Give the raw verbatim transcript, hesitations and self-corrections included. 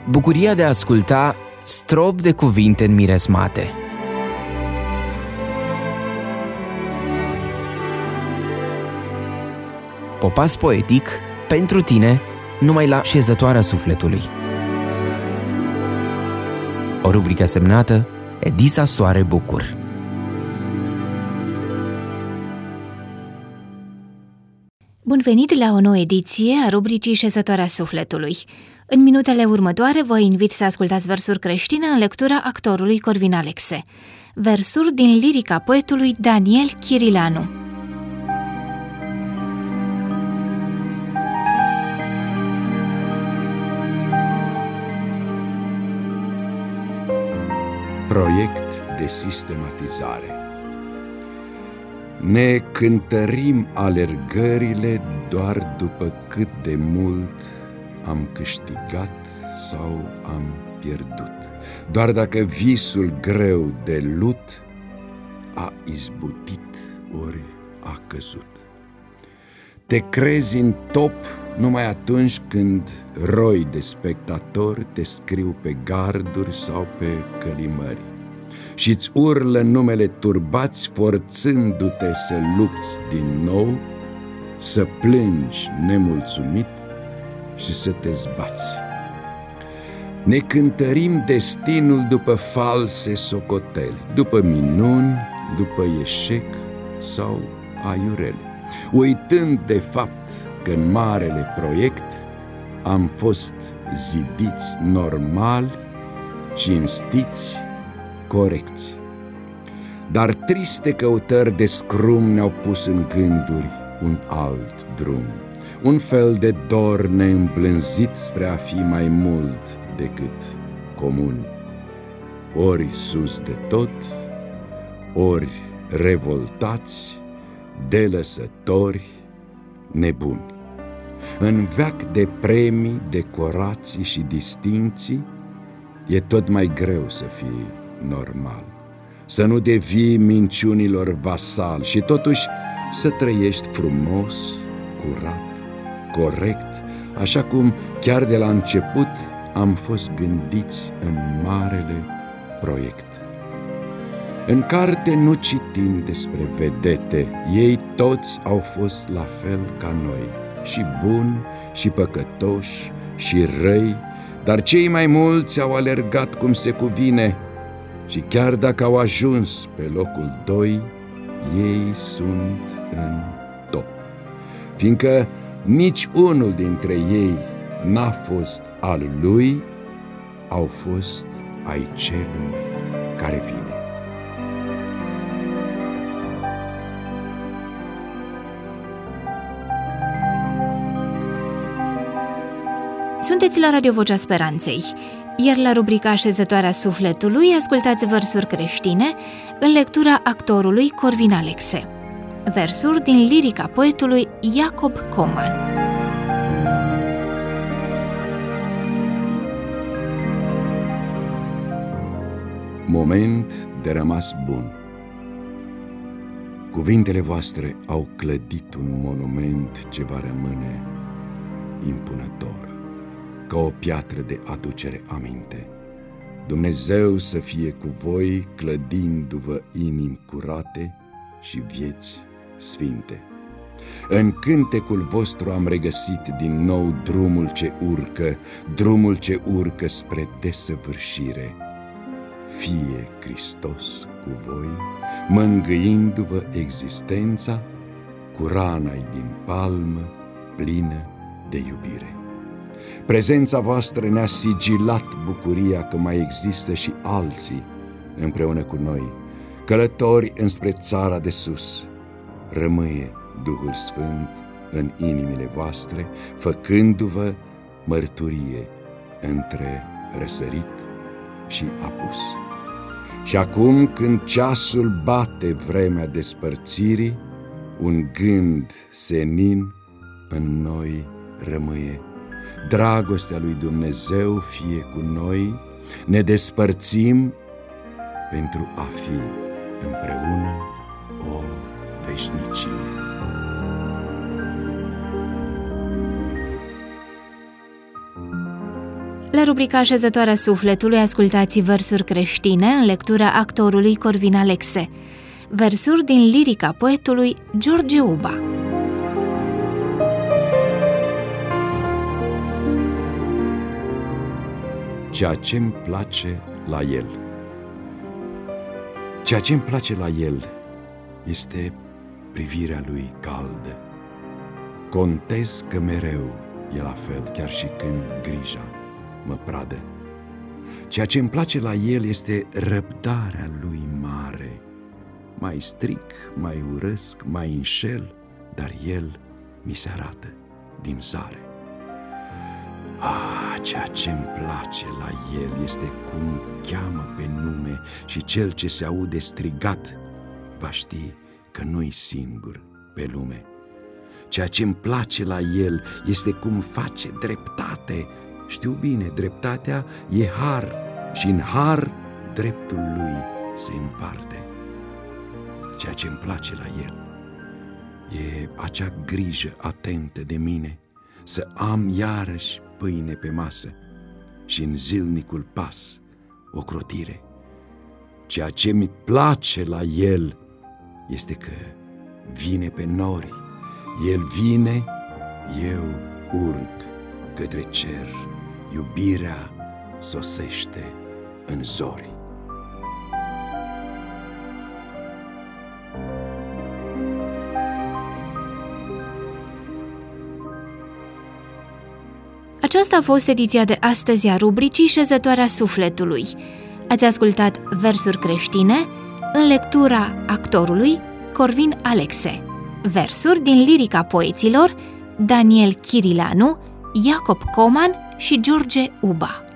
Bucuria de a asculta strop de cuvinte înmiresmate. Popas poetic pentru tine, numai la Șezătoarea Sufletului. O rubrică semnată Edisa Soare Bucur. Bun venit la o nouă ediție a rubricii Șezătoarea Sufletului. În minutele următoare vă invit să ascultați versuri creștine în lectura actorului Corvin Alexe. Versuri din lirica poetului Daniel Chirilanu. Proiect de sistematizare. Ne cântărim alergările doar după cât de mult am câștigat sau am pierdut, doar dacă visul greu de lut a izbutit ori a căzut. Te crezi în top numai atunci când roi de spectatori te scriu pe garduri sau pe călimări și-ți urlă numele turbați, forțându-te să lupți din nou, să plângi nemulțumit și să te zbați. Ne cântărim destinul după false socoteli, după minuni, după eșec sau aiureli, uitând de fapt că în marele proiect am fost zidiți normali, cinstiți, corecți. Dar triste căutări de scrum ne-au pus în gânduri un alt drum, un fel de dor neîmblânzit spre a fi mai mult decât comuni, ori sus de tot, ori revoltați, delăsători, nebuni. În veac de premii, decorații și distincții, e tot mai greu să fii normal, să nu devii minciunilor vasal și totuși să trăiești frumos, curat, corect, așa cum chiar de la început am fost gândiți în marele proiect. În carte nu citim despre vedete, ei toți au fost la fel ca noi, și buni, și păcătoși, și răi, dar cei mai mulți au alergat cum se cuvine și chiar dacă au ajuns pe locul doi, ei sunt în top, fiindcă nici unul dintre ei n-a fost al lui, au fost ai celui care vine. Sunteți la Radio Vocea Speranței, iar la rubrica Așezătoarea Sufletului ascultați versuri creștine în lectura actorului Corvin Alexe. Versuri din lirica poetului Iacob Coman. Moment de rămas bun. Cuvintele voastre au clădit un monument ce va rămâne impunător, ca o piatră de aducere aminte. Dumnezeu să fie cu voi, clădindu-vă inimi curate și vieți sfinte. În cântecul vostru am regăsit din nou drumul ce urcă, drumul ce urcă spre desăvârșire. Fie Hristos cu voi, mângâindu-vă existența, cu rana-i din palmă plină de iubire. Prezența voastră ne-a sigilat bucuria că mai există și alții împreună cu noi, călători înspre țara de sus. Rămâie Duhul Sfânt în inimile voastre, făcându-vă mărturie între răsărit și apus. Și acum, când ceasul bate vremea despărțirii, un gând senin în noi rămâie. Dragostea lui Dumnezeu fie cu noi, ne despărțim pentru a fi împreună o veșnicie. La rubrica Așezătoarea sufletului ascultați versuri creștine în lectura actorului Corvin Alexe. Versuri din lirica poetului George Uba. Ceea ce-mi place la el. Ceea ce-mi place la el este privirea lui caldă. Contez că mereu e la fel, chiar și când grija mă pradă. Ceea ce-mi place la el este răbdarea lui mare. Mai stric, mai urăsc, mai înșel, dar el mi se arată din zare. Ah, ceea ce-mi place la el este cum cheamă pe nume și cel ce se aude strigat va ști că nu-i singur pe lume. Ceea ce-mi place la el este cum face dreptate. Știu bine, dreptatea e har și în har dreptul lui se împarte. Ceea ce-mi place la el e acea grijă atentă de mine, să am iarăși pâine pe masă și în zilnicul pas ocrotire. Ceea ce mi place la el este că vine pe nori, el vine, eu urc către cer, iubirea sosește în zori. Aceasta a fost ediția de astăzi a rubricii Șezătoarea sufletului. Ați ascultat versuri creștine în lectura actorului Corvin Alexe. Versuri din lirica poeților Daniel Chirilanu, Iacob Coman și George Uba.